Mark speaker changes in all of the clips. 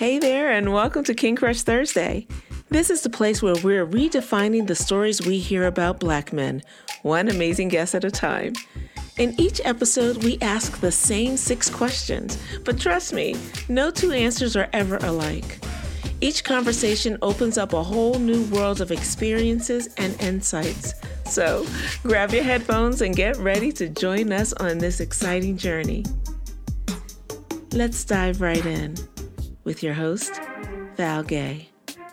Speaker 1: Hey there, and welcome to King Crush Thursday. This is the place where we're redefining the stories we hear about Black men, one amazing guest at a time. In each episode, we ask the same 6 questions, but trust me, no 2 answers are ever alike. Each conversation opens up a whole new world of experiences and insights. So grab your headphones and get ready to join us on this exciting journey. Let's dive right in with your host, Val Gay.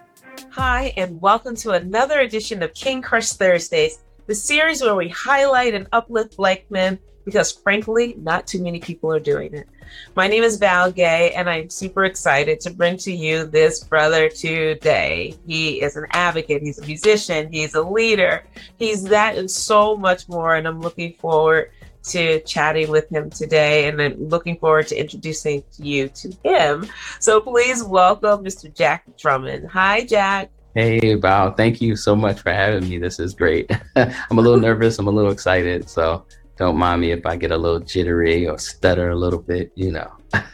Speaker 1: Hi, and welcome to another edition of King Crush Thursdays, the series where we highlight and uplift Black men because, frankly, not too many people are doing it. My name is Val Gay, and I'm super excited to bring to you this brother today. He is an advocate, he's a musician, he's a leader, he's that and so much more, and I'm looking forward to chatting with him today, and I'm looking forward to introducing you to him. So please welcome Mr. Jack Drummond. Hi, Jack.
Speaker 2: Hey, Val. Thank you so much for having me. This is great. I'm a little nervous. I'm a little excited. So don't mind me if I get a little jittery or stutter a little bit, you know.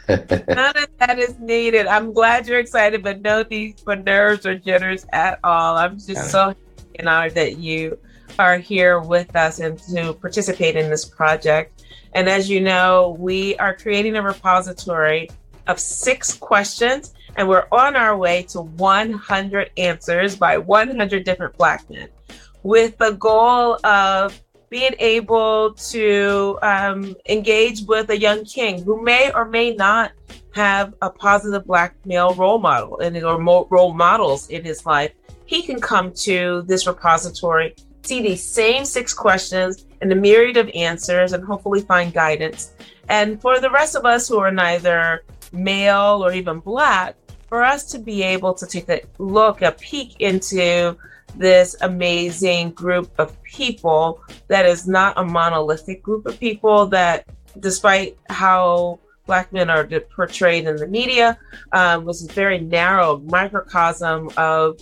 Speaker 1: None of that is needed. I'm glad you're excited, but no need for nerves or jitters at all. I'm just so happy and honored that you are here with us and to participate in this project. And as you know, we are creating a repository of 6 questions, and we're on our way to 100 answers by 100 different Black men, with the goal of being able to engage with a young king who may or may not have a positive Black male role model or role models in his life. He can come to this repository, see these same 6 questions and a myriad of answers, and hopefully find guidance. And for the rest of us who are neither male or even Black, for us to be able to take a peek into this amazing group of people that is not a monolithic group of people, that despite how Black men are portrayed in the media, was a very narrow microcosm of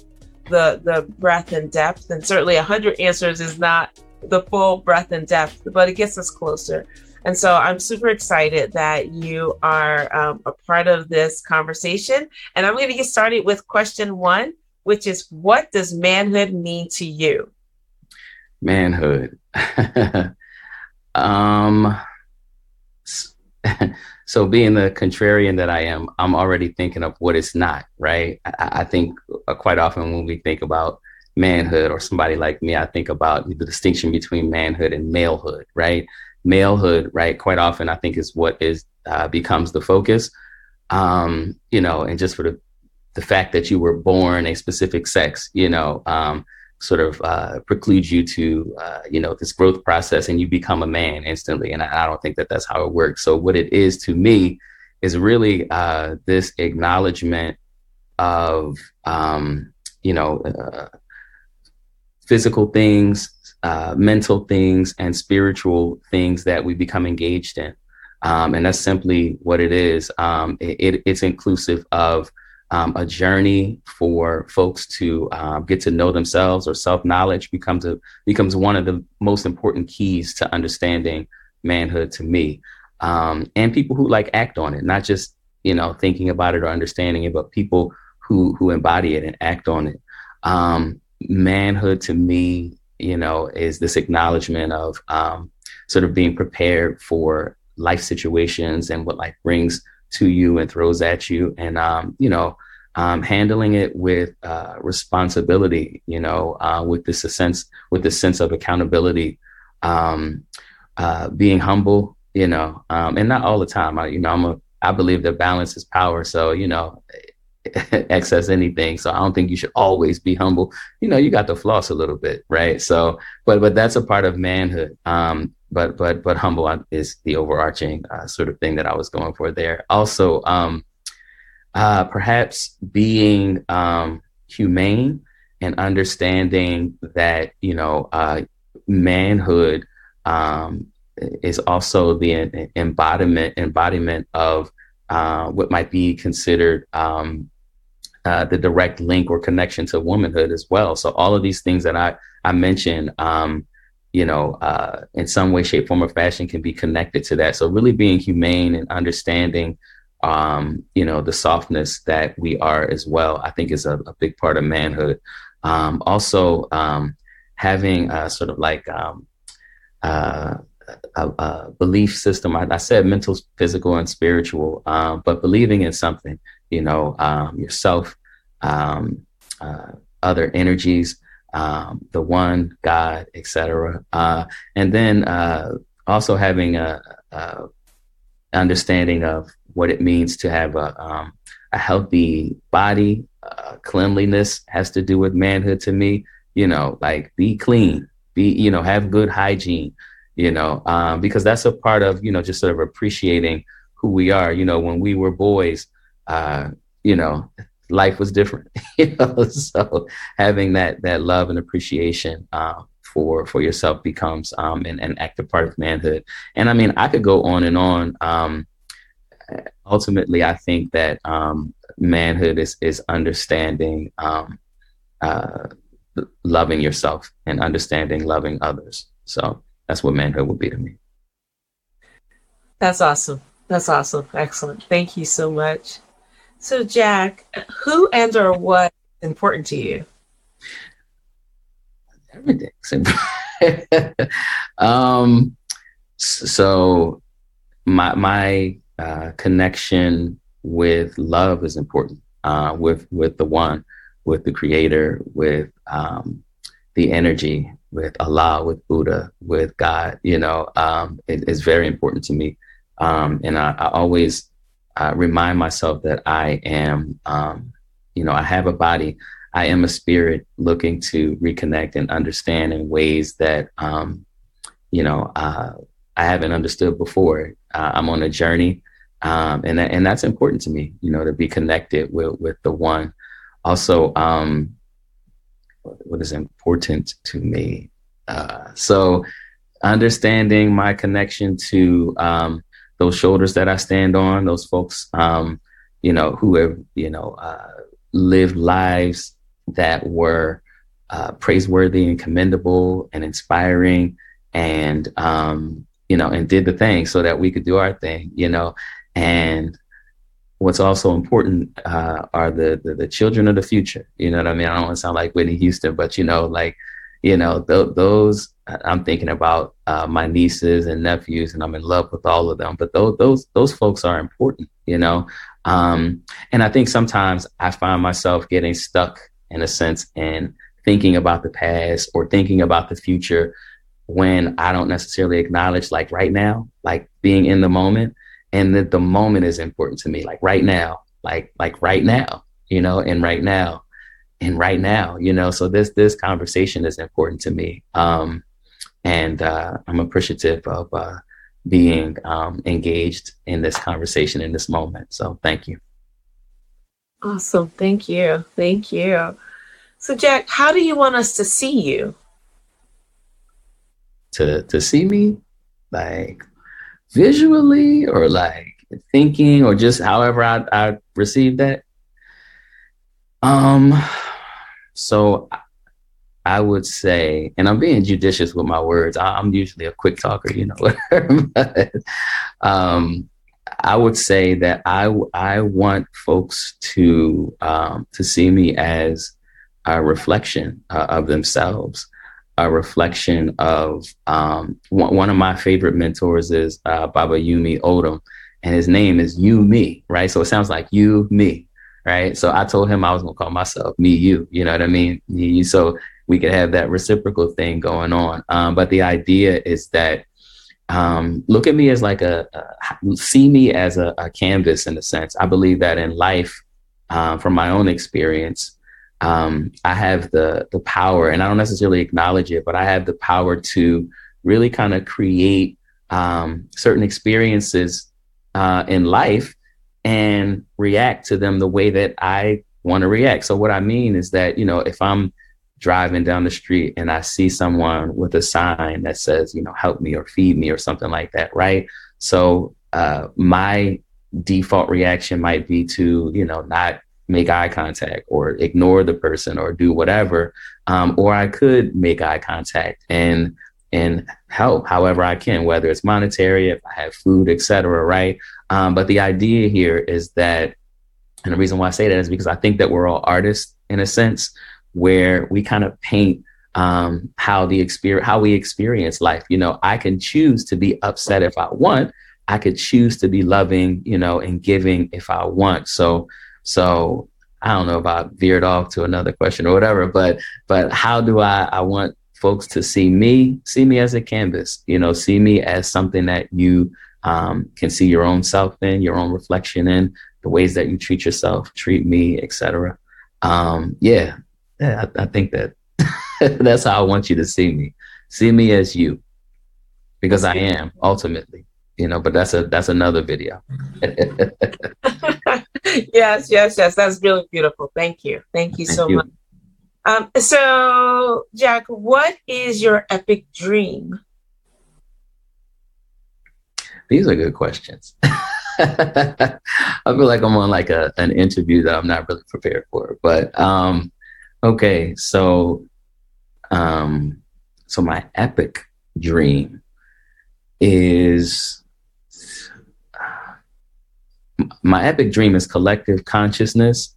Speaker 1: the breadth and depth. And certainly 100 answers is not the full breadth and depth, but it gets us closer. And so I'm super excited that you are a part of this conversation. And I'm going to get started with question 1, which is, what does manhood mean to you?
Speaker 2: Manhood. So being the contrarian that I am, I'm already thinking of what it's not, right? I think quite often when we think about manhood or somebody like me, I think about the distinction between manhood and malehood, right? Malehood, right, quite often I think is what becomes the focus, and just for the fact that you were born a specific sex, sort of precludes you to, this growth process, and you become a man instantly. And I don't think that that's how it works. So what it is to me is really this acknowledgement of, physical things, mental things, and spiritual things that we become engaged in. And that's simply what it is. It's inclusive of a journey for folks to get to know themselves, or self-knowledge becomes one of the most important keys to understanding manhood to me. And people who act on it, not just, thinking about it or understanding it, but people who embody it and act on it. Manhood to me, is this acknowledgement of sort of being prepared for life situations and what life brings to you and throws at you, and handling it with responsibility, with this sense of accountability, being humble, and not all the time. I believe that balance is power. So excess anything. So I don't think you should always be humble. You got to floss a little bit, right? So, but that's a part of manhood. But humble is the overarching sort of thing that I was going for there. Also, perhaps being humane and understanding that, manhood is also the embodiment of what might be considered the direct link or connection to womanhood as well. So all of these things that I mentioned, in some way, shape, form, or fashion can be connected to that. So really being humane and understanding the softness that we are as well, I think is a big part of manhood. Also, having sort of like a belief system. I said mental, physical, and spiritual, but believing in something, yourself, other energies, the one, God, etc. And then also having a understanding of what it means to have a healthy body. Cleanliness has to do with manhood to me. Like be clean, have good hygiene. Because that's a part of, just sort of appreciating who we are. When we were boys, life was different, so having that love and appreciation for yourself becomes an active part of manhood. And I mean, I could go on and on. Ultimately, I think that manhood is understanding loving yourself and understanding loving others. So that's what manhood would be to me.
Speaker 1: That's awesome. That's awesome. Excellent. Thank you so much. So, Jack, who and or what is important to you?
Speaker 2: Everything's important. So my connection with love is important. With the one, with the creator, with the energy, with Allah, with Buddha, with God, it is very important to me. And I always remind myself that I am, I have a body. I am a spirit looking to reconnect and understand in ways that, I haven't understood before. I'm on a journey. And that's important to me, to be connected with the one. Also, what is important to me? So understanding my connection to those shoulders that I stand on, those folks, who have, lived lives that were praiseworthy and commendable and inspiring, and and did the thing so that we could do our thing, and what's also important are the children of the future. You know what I mean? I don't want to sound like Whitney Houston, but those I'm thinking about my nieces and nephews, and I'm in love with all of them. But those folks are important, and I think sometimes I find myself getting stuck in a sense in thinking about the past or thinking about the future when I don't necessarily acknowledge, like right now, like being in the moment. And that the moment is important to me, like right now, like right now, and right now, and right now, so this conversation is important to me. And I'm appreciative of being engaged in this conversation in this moment. So thank you.
Speaker 1: Awesome. Thank you. Thank you. So Jack, how do you want us to see you?
Speaker 2: To see me, like visually, or like thinking, or just however I receive that. So I would say, and I'm being judicious with my words. I'm usually a quick talker, but, I would say that I want folks to see me as a reflection of themselves. A reflection of one of my favorite mentors is Baba Yumi Odom, and his name is You Me, right? So it sounds like you, me, right? So I told him I was gonna call myself Me You, you know what I mean? You, so we could have that reciprocal thing going on. But the idea is that look at me as like see me as a canvas in a sense. I believe that in life, from my own experience, I have the power, and I don't necessarily acknowledge it, but I have the power to really kind of create certain experiences in life and react to them the way that I want to react. So what I mean is that, if I'm driving down the street and I see someone with a sign that says, help me or feed me or something like that, right? So my default reaction might be to, not make eye contact or ignore the person or do whatever. Or I could make eye contact and and help however I can, whether it's monetary, if I have food, etc. Right. But the idea here is that, and the reason why I say that is because I think that we're all artists in a sense, where we kind of paint how we experience life. You know, I can choose to be upset if I want. I could choose to be loving, you know, and giving if I want. So I don't know if I veered off to another question or whatever, but how do I want folks to see me as a canvas, you know, see me as something that you can see your own self in, your own reflection in, the ways that you treat yourself, treat me, etc. I think that that's how I want you to see me as you, because I am ultimately, you know, but that's another video.
Speaker 1: Yes. That's really beautiful. Thank you so much. So Jack, what is your epic dream?
Speaker 2: These are good questions. I feel like I'm on like an interview that I'm not really prepared for, but okay. So my epic dream is collective consciousness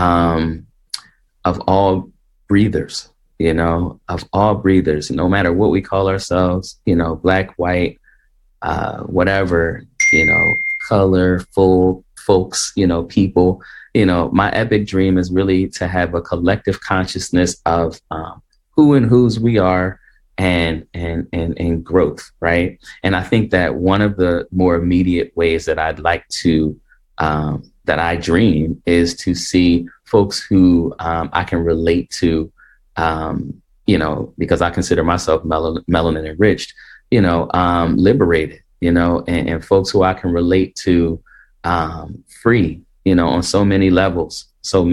Speaker 2: of all breathers, you know, no matter what we call ourselves, you know, black, white, whatever, you know, color, folks, you know, people, you know, my epic dream is really to have a collective consciousness of who and whose we are and growth. Right. And I think that one of the more immediate ways that I'd like to that I dream is to see folks who I can relate to, you know, because I consider myself melanin enriched, you know, liberated, you know, and folks who I can relate to free, you know, on so many levels.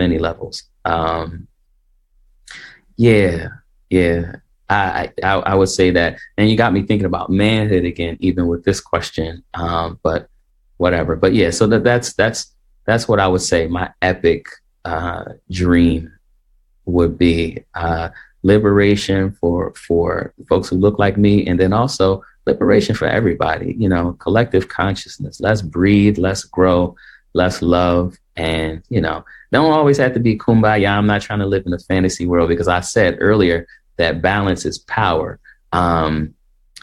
Speaker 2: I would say that. And you got me thinking about manhood again, even with this question, but whatever. But yeah, so that's what I would say my epic dream would be. Liberation for folks who look like me, and then also liberation for everybody, you know, collective consciousness. Let's breathe, let's grow, let's love. And, you know, don't always have to be kumbaya. I'm not trying to live in a fantasy world, because I said earlier that balance is power. And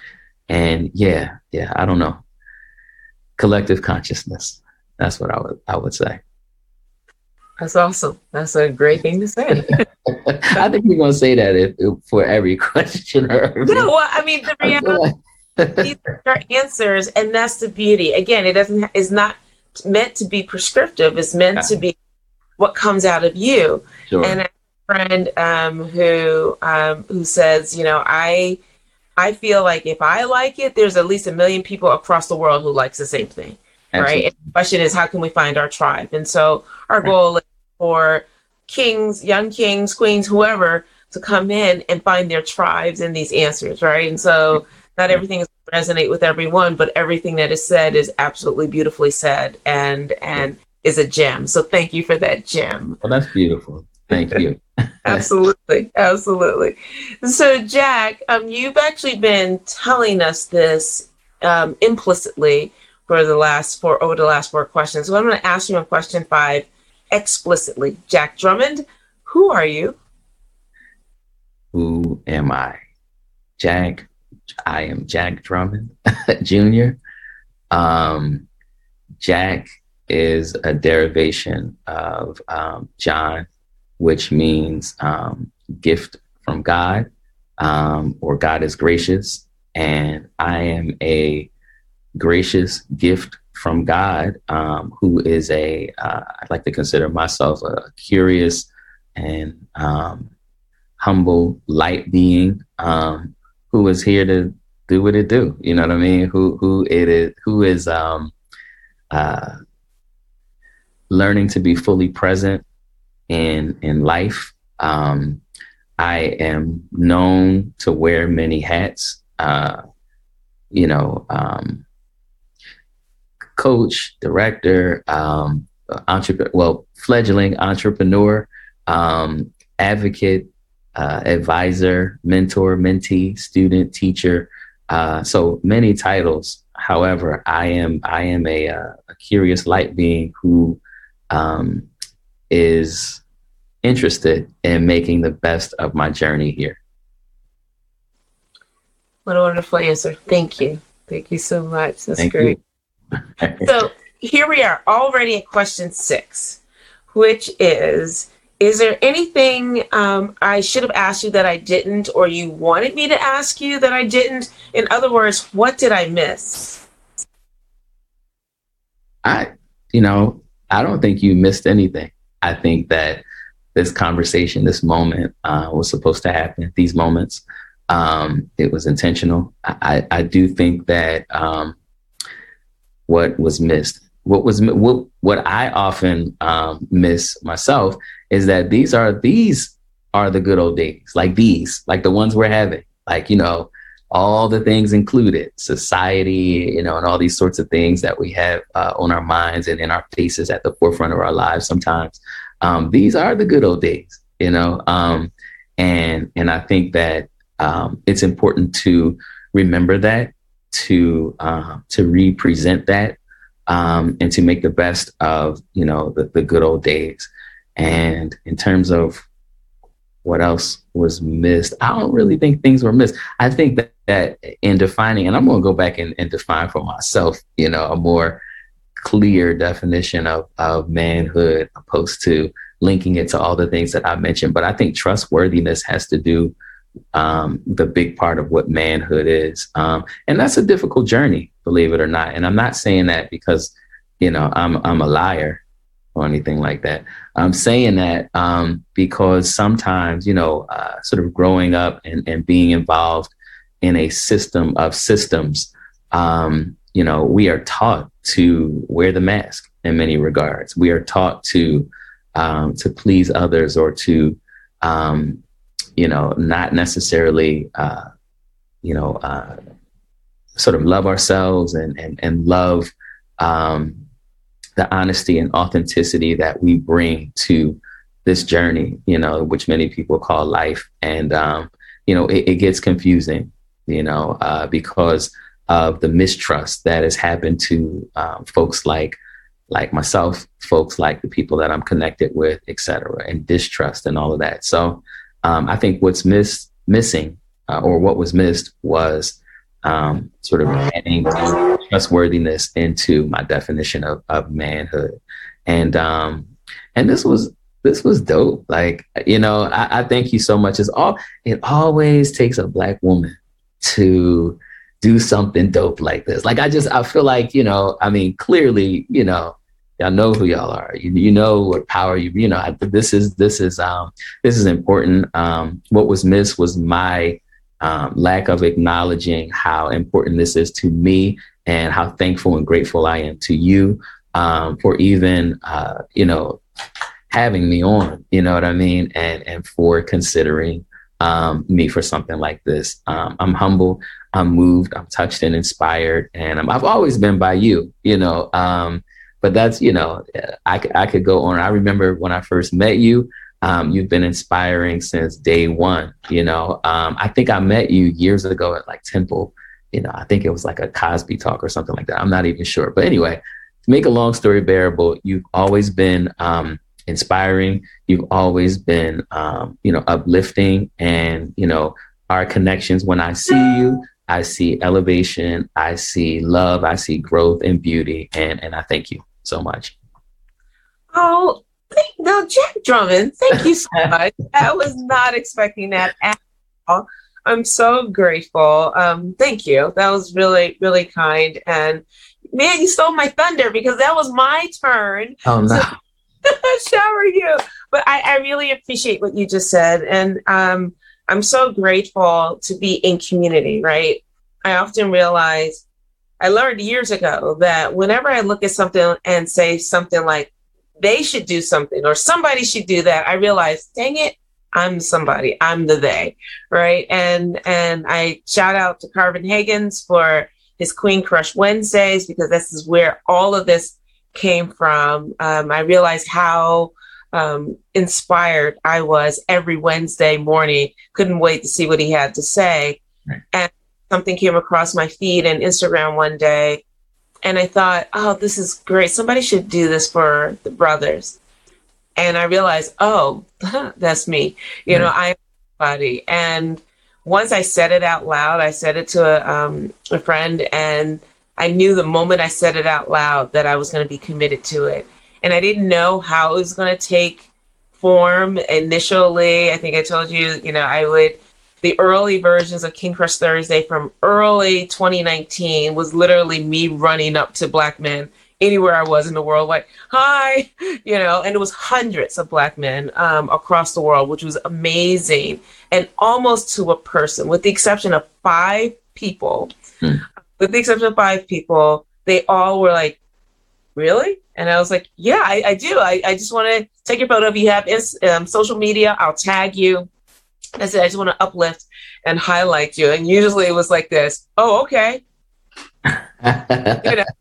Speaker 2: I don't know. Collective consciousness. That's what I would say.
Speaker 1: That's awesome. That's a great thing to say.
Speaker 2: I think we're going to say that for every questioner.
Speaker 1: No, well, I mean, the reality, these are answers, and that's the beauty. Again, it's not meant to be prescriptive. It's meant to be what comes out of you. Sure. And a friend who says, you know, I feel like if I like it, there's at least 1 million people across the world who likes the same thing. Absolutely. Right. And the question is, how can we find our tribe? And so our goal is for kings, young kings, queens, whoever, to come in and find their tribes in these answers. Right. And so not everything is resonate with everyone, but everything that is said is absolutely beautifully said and is a gem. So thank you for that gem.
Speaker 2: Well, that's beautiful. Thank you.
Speaker 1: Absolutely. So Jack, you've actually been telling us this implicitly over the last 4 questions. So I'm going to ask you on question 5 explicitly. Jack Drummond, who are you?
Speaker 2: Who am I? Jack. I am Jack Drummond Jr. Jack is a derivation of John, which means gift from God, or God is gracious. And I am a gracious gift from God, who is I like to consider myself a curious and humble light being, who is here to do what it do. You know what I mean? Who is learning to be fully present in life. I am known to wear many hats. Coach, director, fledgling entrepreneur, advocate, advisor, mentor, mentee, student, teacher. So many titles. However, I am a curious light being who is interested in making the best of my journey here.
Speaker 1: What a wonderful answer. Thank you. Thank you so much. That's great. So here we are already at question 6, which is there anything I should have asked you that I didn't, or you wanted me to ask you that I didn't? In other words, what did I miss?
Speaker 2: I don't think you missed anything. I think that this conversation, this moment was supposed to happen, these moments. It was intentional. I do think that what was missed, what I often miss myself is that these are the good old days, like the ones we're having, like, all the things included, society, and all these sorts of things that we have on our minds and in our faces at the forefront of our lives sometimes. These are the good old days, and I think that it's important to remember that, to represent that, and to make the best of, the good old days. And in terms of what else was missed, I don't really think things were missed. I think that in defining, and I'm going to go back and define for myself, a more clear definition of manhood, opposed to linking it to all the things that I mentioned. But I think trustworthiness has to do the big part of what manhood is. And that's a difficult journey, believe it or not. And I'm not saying that because, I'm a liar or anything like that. I'm saying that because sometimes, sort of growing up and being involved in a system of systems, we are taught to wear the mask in many regards. We are taught to please others, or to, not necessarily, sort of love ourselves and love the honesty and authenticity that we bring to this journey, which many people call life. And, it gets confusing, because of the mistrust that has happened to folks like myself, folks like the people that I'm connected with, et cetera, and distrust and all of that. So I think what's missing or what was missed was sort of adding trustworthiness into my definition of manhood. And this was dope. Like, I thank you so much. It always takes a Black woman to do something dope like this. Like, I feel like, clearly, y'all know who y'all are. You know what power this is important. What was missed was my lack of acknowledging how important this is to me, and how thankful and grateful I am to you for even, having me on, you know what I mean? And for considering me for something like this. I'm humble, I'm moved, I'm touched and inspired, and I've always been by you, but that's, I could go on. I remember when I first met you, you've been inspiring since day one. I think I met you years ago at like Temple. I think it was like a Cosby talk or something like that. I'm not even sure. But anyway, to make a long story bearable, you've always been inspiring. You've always been, uplifting, and, our connections. When I see you, I see elevation, I see love, I see growth and beauty. And I thank you so much.
Speaker 1: Oh, now, Jack Drummond, thank you so much. I was not expecting that at all. I'm so grateful. Thank you. That was really, really kind. And man, you stole my thunder, because that was my turn.
Speaker 2: Oh, no.
Speaker 1: To shower you. But I really appreciate what you just said. And I'm so grateful to be in community, right? I often realize, I learned years ago that whenever I look at something and say something like, they should do something or somebody should do that, I realize, dang it, I'm somebody, I'm the they, right? And I shout out to Carvin Higgins for his Queen Crush Wednesdays, because this is where all of this came from. I realized how inspired I was every Wednesday morning. Couldn't wait to see what he had to say.
Speaker 2: Right.
Speaker 1: And something came across my feed and Instagram one day. And I thought, oh, this is great. Somebody should do this for the brothers. And I realized, oh, that's me. You know, I'm somebody. And once I said it out loud, I said it to a friend, and I knew the moment I said it out loud that I was going to be committed to it. And I didn't know how it was going to take form initially. I think I told you, you know, the early versions of King Crush Thursday from early 2019 was literally me running up to Black men anywhere I was in the world, like, hi, you know, and it was hundreds of Black men across the world, which was amazing. And almost to a person, with the exception of 5 people, they all were like, really? And I was like, yeah, I do. I just want to take your photo. If you have social media, I'll tag you. I said, I just want to uplift and highlight you. And usually it was like this. Oh, okay. You know?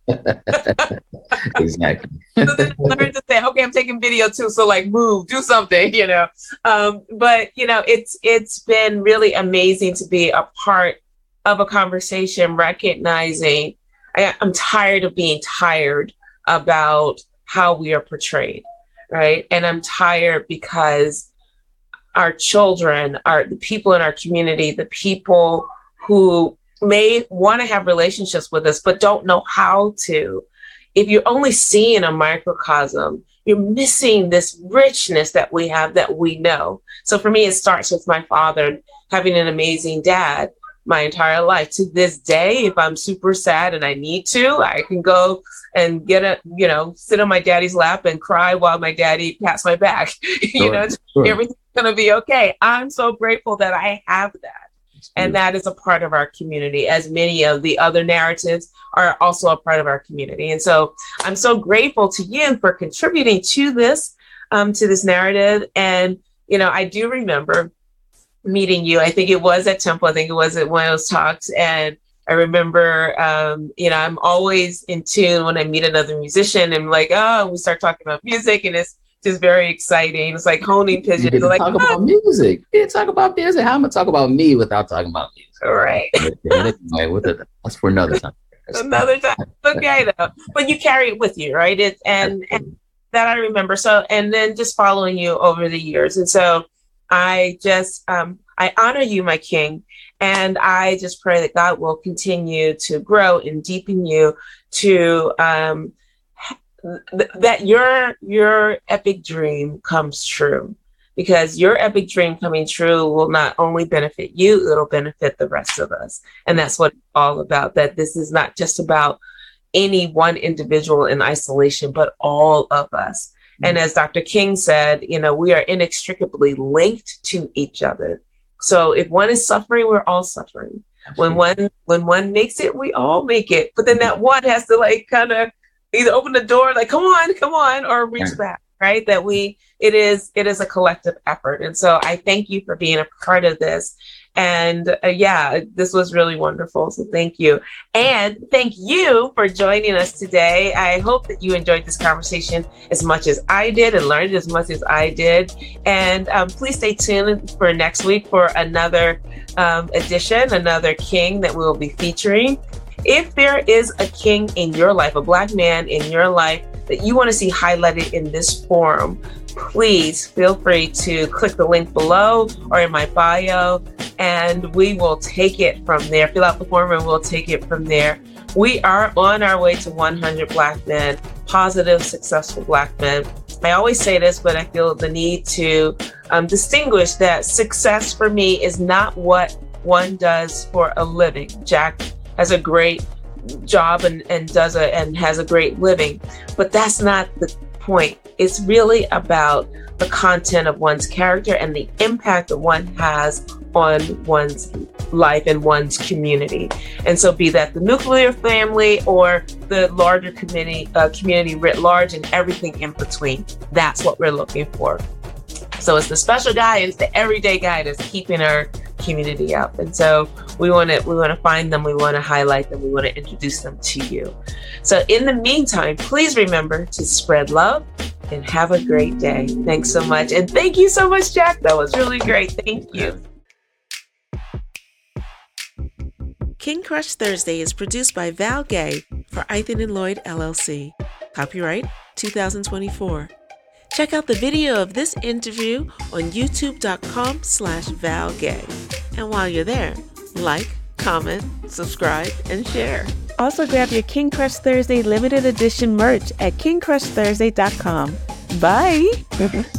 Speaker 2: Exactly.
Speaker 1: So then I learned to say, okay, I'm taking video too. So like move, do something, you know. But, you know, it's been really amazing to be a part of a conversation, recognizing I'm tired of being tired about how we are portrayed, right? And I'm tired because our children, the people in our community, the people who may want to have relationships with us, but don't know how to. If you're only seeing a microcosm, you're missing this richness that we have, that we know. So for me, it starts with my father having an amazing dad my entire life. To this day, if I'm super sad and I need to, I can go and sit on my daddy's lap and cry while my daddy pats my back. Sure. Everything's going to be okay. I'm so grateful that I have that. And that is a part of our community, as many of the other narratives are also a part of our community. And so I'm so grateful to you for contributing to this narrative. And, you know, I do remember meeting you. I think it was at Temple. I think it was at one of those talks. And I remember, I'm always in tune when I meet another musician and like, we start talking about music, and it's just very exciting. It's like honing pigeons.
Speaker 2: You talk about music. You talk about music. How am I going to talk about me without talking about music?
Speaker 1: All right.
Speaker 2: That's for another time.
Speaker 1: Another time. Okay, though. But you carry it with you, right? And that I remember. So, and then just following you over the years. And so I just, I honor you, my King. And I just pray that God will continue to grow and deepen you to, that your epic dream comes true, because your epic dream coming true will not only benefit you, it'll benefit the rest of us. And that's what it's all about, that this is not just about any one individual in isolation, but all of us. Mm-hmm. And as Dr. King said, you know, we are inextricably linked to each other. So if one is suffering, we're all suffering. Absolutely. When one makes it, we all make it. But then that one has to like kind of either open the door, like, come on, or reach back, right? That it is a collective effort. And so I thank you for being a part of this. And this was really wonderful. So thank you. And thank you for joining us today. I hope that you enjoyed this conversation as much as I did and learned as much as I did. And please stay tuned for next week for another edition, another King that we'll be featuring. If there is a king in your life, a Black man in your life that you want to see highlighted in this forum, please feel free to click the link below or in my bio, and we will take it from there. Fill out the form and we'll take it from there. We are on our way to 100 Black men, positive, successful Black men. I always say this, but I feel the need to distinguish that success for me is not what one does for a living. Jack has a great job and has a great living, but that's not the point. It's really about the content of one's character and the impact that one has on one's life and one's community. And so be that the nuclear family or the larger community writ large and everything in between. That's what we're looking for. So it's the special guy, it's the everyday guy that's keeping our community up. And so we want to find them, we want to highlight them, we want to introduce them to you. So in the meantime, please remember to spread love, and have a great day. Thanks so much. And thank you so much, Jack. That was really great. Thank you.
Speaker 3: King Crush Thursday is produced by Val Gay for Eithan & Lloyd, LLC. Copyright 2024. Check out the video of this interview on youtube.com/ValGay. And while you're there, like, comment, subscribe, and share. Also grab your King Crush Thursday limited edition merch at kingcrushthursday.com. Bye!